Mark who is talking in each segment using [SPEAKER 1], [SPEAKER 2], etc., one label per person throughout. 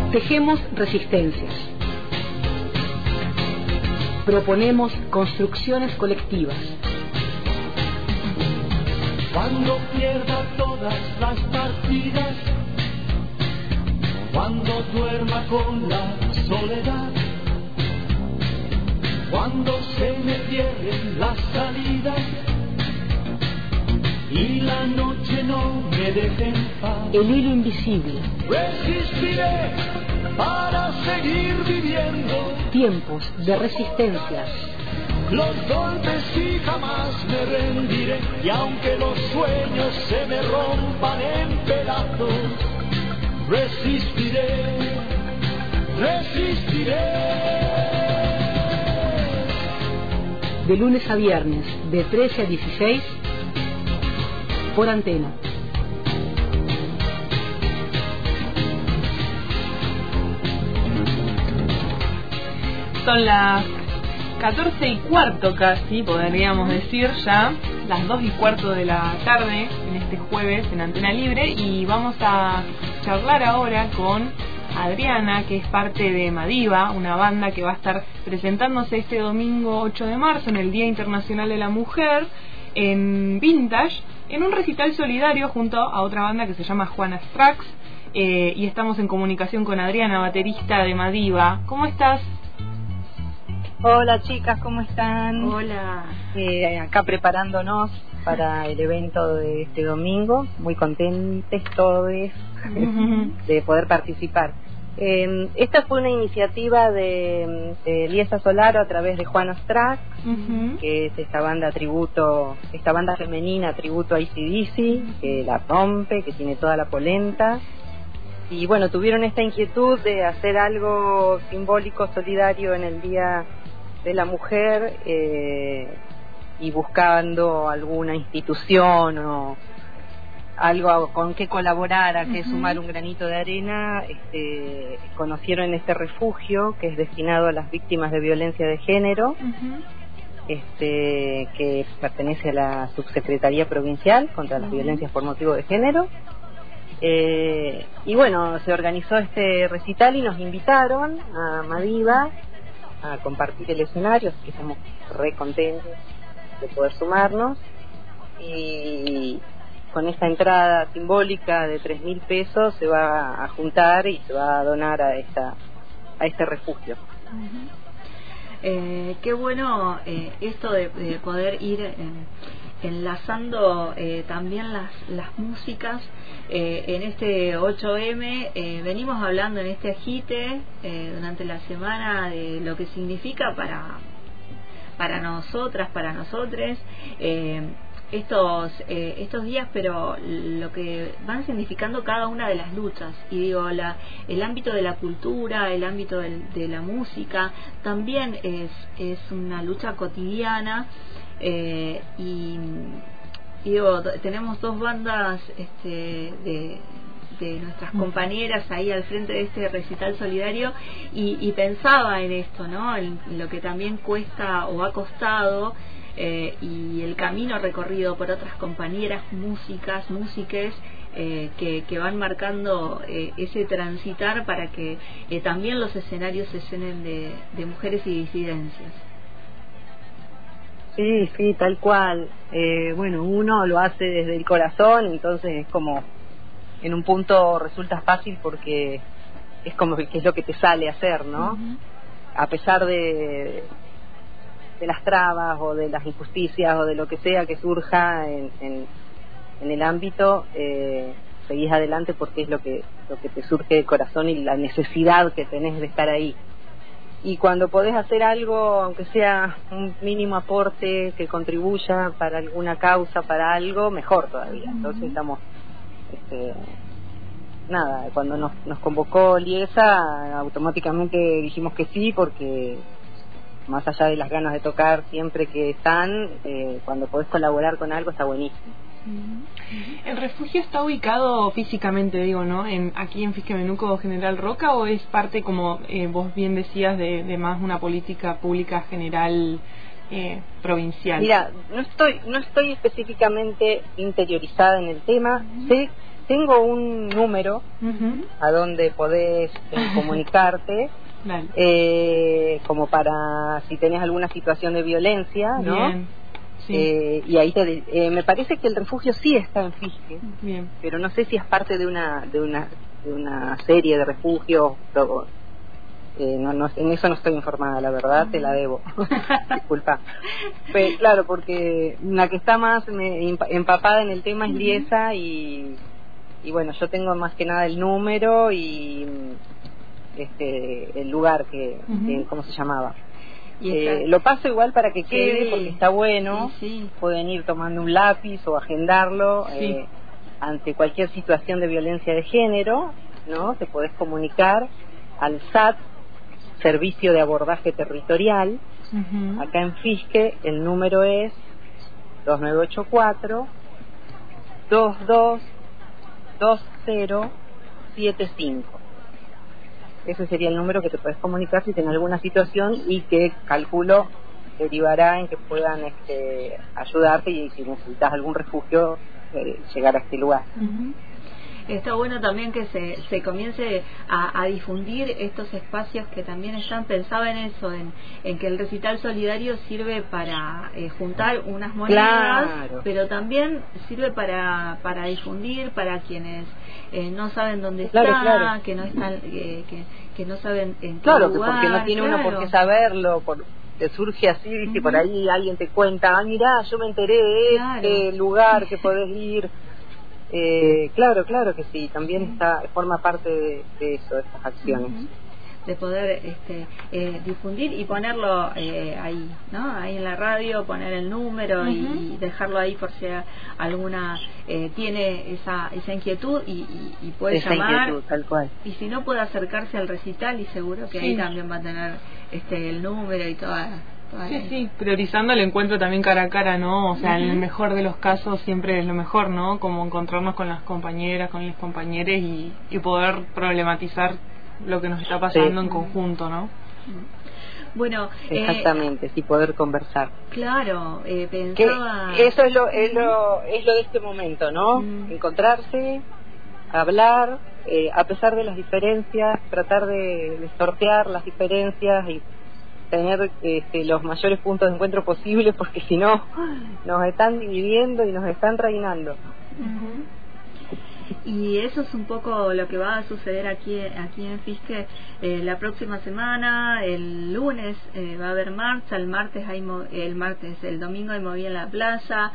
[SPEAKER 1] Tejemos resistencias. Proponemos construcciones colectivas.
[SPEAKER 2] Cuando pierda todas las partidas, cuando duerma con la soledad, cuando se me cierren las salidas y la noche no me deje en paz,
[SPEAKER 1] El hilo invisible.
[SPEAKER 2] resistiré para seguir viviendo.
[SPEAKER 1] Tiempos de resistencias.
[SPEAKER 2] Los golpes y jamás me rendiré, y aunque los sueños se me rompan en pedazos, resistiré, resistiré.
[SPEAKER 1] De lunes a viernes, de 13 a 16, por Antena.
[SPEAKER 3] Son las 14:15 casi, podríamos decir ya, las 2:15 de la tarde en este jueves en Antena Libre, y vamos a charlar ahora con Adriana, que es parte de Madiva, una banda que va a estar presentándose este domingo 8 de marzo en el Día Internacional de la Mujer en Vintage, en un recital solidario junto a otra banda que se llama Juana Strax, y estamos en comunicación con Adriana, baterista de Madiva. ¿Cómo estás?
[SPEAKER 4] Hola chicas, ¿cómo están?
[SPEAKER 3] Hola.
[SPEAKER 4] Acá preparándonos para el evento de este domingo, muy contentes todos de poder participar. Esta fue una iniciativa de Liesa Solaro a través de Juana Strax, que es esta banda femenina tributo a AC/DC, que la rompe, que tiene toda la polenta. Y bueno, tuvieron esta inquietud de hacer algo simbólico, solidario en el Día de la Mujer, y buscando alguna institución o algo con que colaborar, a que sumar un granito de arena. Conocieron este refugio que es destinado a las víctimas de violencia de género, que pertenece a la Subsecretaría Provincial contra las Violencias por Motivo de Género. Y bueno, se organizó este recital y nos invitaron a Madiva a compartir el escenario, así que estamos re contentos de poder sumarnos, y con esta entrada simbólica de 3.000 pesos se va a juntar y se va a donar a este refugio.
[SPEAKER 5] Qué bueno esto de poder ir enlazando también las músicas en este 8M. Venimos hablando en este agite durante la semana de lo que significa para nosotras, para nosotres, estos días, pero lo que van significando cada una de las luchas. Y digo, el ámbito de la cultura, el ámbito de la música también es una lucha cotidiana. Y digo, tenemos dos bandas de nuestras compañeras ahí al frente de este recital solidario, y pensaba en esto, ¿no? En lo que también cuesta o ha costado, y el camino recorrido por otras compañeras músiques que van marcando ese transitar para que también los escenarios se llenen de mujeres y disidencias.
[SPEAKER 4] Sí, tal cual. Bueno, uno lo hace desde el corazón, entonces es como, en un punto resulta fácil porque es como que es lo que te sale hacer, ¿no? A pesar de las trabas o de las injusticias o de lo que sea que surja en el ámbito, seguís adelante porque es lo que te surge del corazón y la necesidad que tenés de estar ahí. Y cuando podés hacer algo, aunque sea un mínimo aporte que contribuya para alguna causa, para algo, mejor todavía. Entonces estamos, cuando nos convocó Liesa, automáticamente dijimos que sí, porque más allá de las ganas de tocar siempre que están, cuando podés colaborar con algo está buenísimo.
[SPEAKER 3] ¿El refugio está ubicado físicamente, digo, ¿no? Aquí en Fisquemenuco, General Roca, o es parte, como vos bien decías, de más una política pública general provincial?
[SPEAKER 4] Mira, no estoy específicamente interiorizada en el tema. Sé tengo un número a donde podés comunicarte, como para si tenés alguna situación de violencia, ¿no?
[SPEAKER 3] Bien. Sí.
[SPEAKER 4] Y ahí me parece que el refugio sí está en Fiske,
[SPEAKER 3] Bien.
[SPEAKER 4] pero no sé si es parte de una serie de refugios. No, en eso no estoy informada, la verdad, te la debo. Disculpa. Pero, claro, porque la que está más empapada en el tema es Liesa y bueno, yo tengo más que nada el número y el lugar que ¿cómo se llamaba? Lo paso igual para que quede, porque está bueno.
[SPEAKER 5] Sí.
[SPEAKER 4] Pueden ir tomando un lápiz o agendarlo. Ante cualquier situación de violencia de género, ¿no? Te podés comunicar al SAT, Servicio de Abordaje Territorial. Acá en Fiske el número es 2984 222075. Ese sería el número que te puedes comunicar si tienes alguna situación y que calculo derivará en que puedan ayudarte, y si necesitas algún refugio, llegar a este lugar.
[SPEAKER 5] Está bueno también que se comience a difundir estos espacios que también están, pensaba en eso, en que el recital solidario sirve para juntar unas monedas, pero también sirve para difundir para quienes no saben dónde está, que no están, que no saben en qué lugar,
[SPEAKER 4] porque no tiene uno por qué saberlo, te surge así, ¿viste? Por ahí alguien te cuenta, mirá, yo me enteré de este lugar que podés ir. Claro que sí, también forma parte de eso, de estas acciones.
[SPEAKER 5] De poder difundir y ponerlo ahí, ¿no? Ahí en la radio, poner el número y dejarlo ahí por si alguna tiene esa inquietud y puede llamar.
[SPEAKER 4] Tal cual.
[SPEAKER 5] Y si no, puede acercarse al recital y seguro que ahí también va a tener el número y toda.
[SPEAKER 3] Sí, priorizando el encuentro también cara a cara, ¿no? O sea, en el mejor de los casos siempre es lo mejor, ¿no? Como encontrarnos con las compañeras, con los compañeros y poder problematizar lo que nos está pasando en conjunto, ¿no?
[SPEAKER 5] Bueno,
[SPEAKER 4] exactamente, sí, poder conversar.
[SPEAKER 5] Claro, pensaba
[SPEAKER 4] que eso es lo de este momento, ¿no? Encontrarse, hablar, a pesar de las diferencias, tratar de sortear las diferencias y tener los mayores puntos de encuentro posibles, porque si no nos están dividiendo y nos están reinando.
[SPEAKER 5] Y eso es un poco lo que va a suceder aquí en Fiske la próxima semana. El lunes va a haber marcha, el domingo hay movida en la plaza,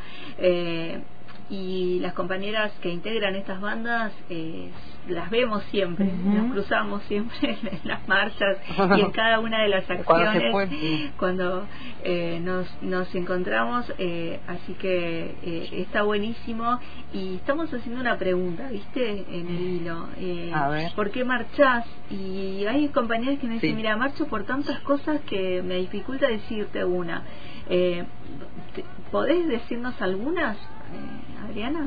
[SPEAKER 5] y las compañeras que integran estas bandas las vemos siempre, nos cruzamos siempre en las marchas y en cada una de las acciones cuando nos encontramos, así que está buenísimo. Y estamos haciendo una pregunta, ¿viste? En el hilo, ¿por qué marchás? Y hay compañeros que me dicen, mira, marcho por tantas cosas que me dificulta decirte una. ¿Podés decirnos algunas, Adriana?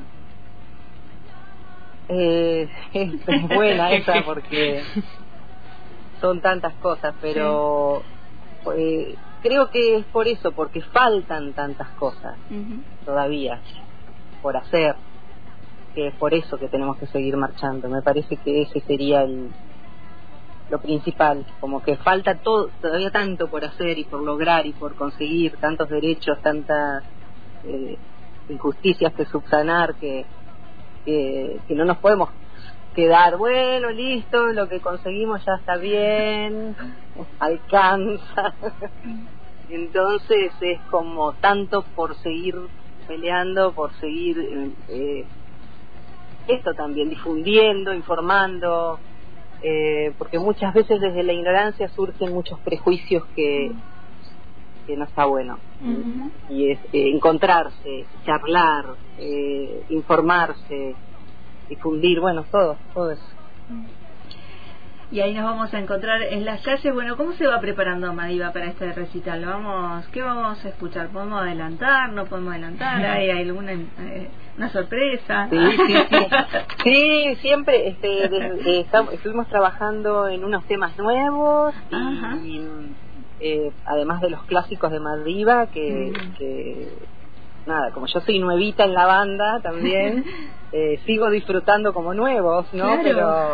[SPEAKER 4] Es buena esa, porque son tantas cosas, pero creo que es por eso, porque faltan tantas cosas todavía por hacer, que es por eso que tenemos que seguir marchando. Me parece que ese sería lo principal, como que falta todavía tanto por hacer y por lograr y por conseguir, tantos derechos, tantas injusticias que subsanar, que no nos podemos quedar, bueno, listo, lo que conseguimos ya está bien, alcanza. Entonces es como tanto por seguir peleando, por seguir esto también, difundiendo, informando, porque muchas veces desde la ignorancia surgen muchos prejuicios que no está bueno. Y es encontrarse, charlar, informarse, difundir, bueno, todo eso.
[SPEAKER 5] Y ahí nos vamos a encontrar en las calles. Bueno, ¿cómo se va preparando Madiva para este recital? ¿Qué vamos a escuchar? ¿Podemos adelantar? ¿No podemos adelantar? ¿Hay alguna una sorpresa?
[SPEAKER 4] Sí, siempre estuvimos trabajando en unos temas nuevos y además de los clásicos de Madiva que nada, como yo soy nuevita en la banda también, sigo disfrutando como nuevos, ¿no?
[SPEAKER 5] Claro.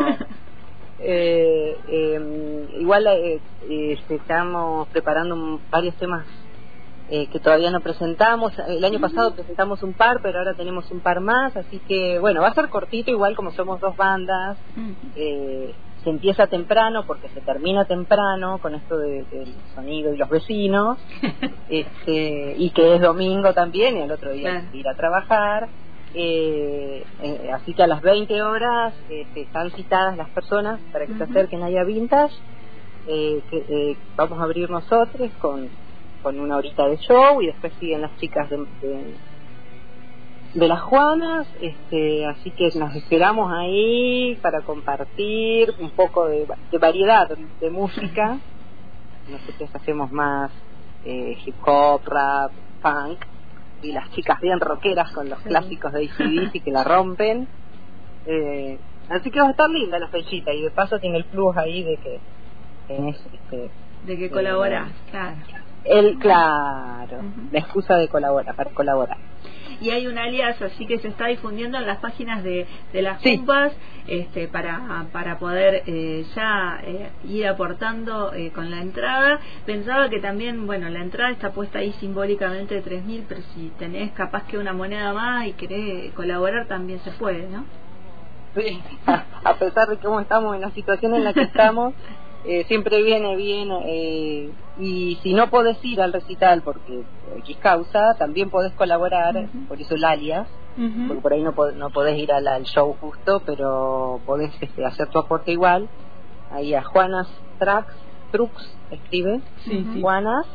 [SPEAKER 4] Pero igual estamos preparando varios temas que todavía no presentamos. El año pasado presentamos un par, pero ahora tenemos un par más, así que bueno, va a ser cortito, igual como somos dos bandas. Se empieza temprano porque se termina temprano con esto del sonido y los vecinos, y que es domingo también y el otro día hay que ir a trabajar. Así que a las 20 horas están citadas las personas para que se acerquen ahí a Vintage. Vamos a abrir nosotros con una horita de show y después siguen las chicas de las Juanas, así que nos esperamos ahí para compartir un poco de variedad de música. Nosotros hacemos más hip hop, rap, punk, y las chicas bien rockeras con los clásicos de AC/DC que la rompen. Así que va a estar linda la fechita, y de paso tiene el plus ahí de que tenés
[SPEAKER 5] de que colaborás, claro.
[SPEAKER 4] Claro, la excusa de colaborar, para colaborar.
[SPEAKER 5] Y hay un alias así que se está difundiendo en las páginas de las compas, para poder ya ir aportando con la entrada. Pensaba que también, bueno, la entrada está puesta ahí simbólicamente de 3.000, pero si tenés capaz que una moneda más y querés colaborar también se puede, ¿no?
[SPEAKER 4] Sí, a pesar de cómo estamos en la situación en la que estamos, siempre viene bien, y si no podés ir al recital porque X causa, también podés colaborar, por eso el alias, porque por ahí no podés ir al show justo, pero podés hacer tu aporte igual, ahí a Juanas Trucks, escribe, Juanas,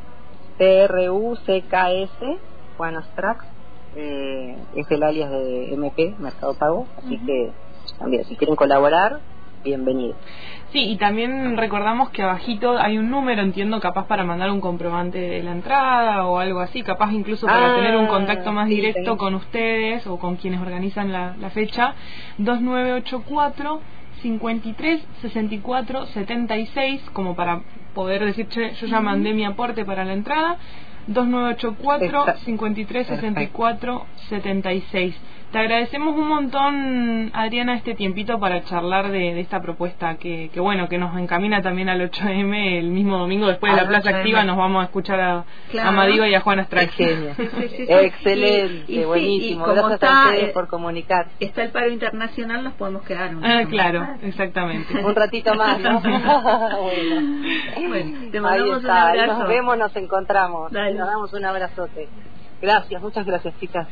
[SPEAKER 4] TRUCKS, Juanas Trucks, es el alias de MP, Mercado Pago, así que también si quieren colaborar, bienvenido.
[SPEAKER 3] Sí, y también recordamos que abajito hay un número, entiendo, capaz para mandar un comprobante de la entrada o algo así, capaz incluso para tener un contacto más directo con ustedes o con quienes organizan la fecha. 2984 53 64 76, como para poder decir, che, yo ya mandé mi aporte para la entrada. 2984 53 64 76. Te agradecemos un montón, Adriana, este tiempito para charlar de esta propuesta que bueno, que nos encamina también al 8M el mismo domingo. Después de la Plaza Activa nos vamos a escuchar a Madiva y a Juana Strax.
[SPEAKER 4] Excelente, buenísimo. Gracias a ustedes por comunicar.
[SPEAKER 5] Está el paro internacional, nos podemos quedar
[SPEAKER 3] claro, exactamente.
[SPEAKER 4] Un ratito más, ¿no?
[SPEAKER 5] Bueno, te mandamos un abrazo.
[SPEAKER 4] Nos vemos, nos encontramos.
[SPEAKER 5] Dale.
[SPEAKER 4] Nos damos un abrazote. Gracias, muchas gracias, chicas.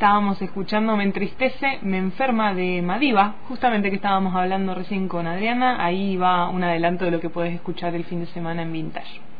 [SPEAKER 3] estábamos escuchando Me entristece, me enferma de Madiba, justamente que estábamos hablando recién con Adriana. Ahí va un adelanto de lo que puedes escuchar el fin de semana en Vintage.